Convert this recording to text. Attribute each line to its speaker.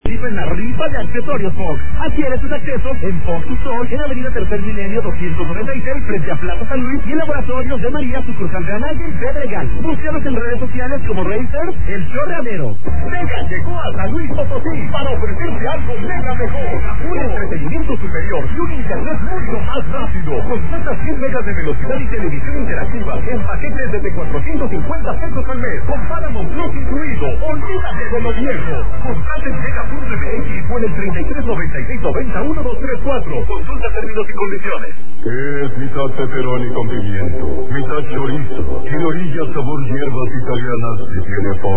Speaker 1: En la rifa de accesorios Fox. Adquiere tus accesos en Fox Store, en Avenida Tercer Milenio 296, frente a Plaza San Luis, y en Laboratorios de María, sucursal de Anaya y Pedregal. Búscanos en redes sociales como Racers, El Chorreadero. Mega llegó a San Luis Potosí para ofrecerte algo mega mejor. Un entretenimiento superior y un internet mucho más rápido. Contrata 100 megas de velocidad y televisión interactiva en paquetes desde 450 pesos al mes, con Paramount Plus incluido. Olvídate de lo viejo. Contrate Mega.mx o en el 3396901234. Consulta términos y condiciones.
Speaker 2: Es mitad pepperoni con pimiento, mitad chorizo y de orilla sabor hierbas italianas y tiene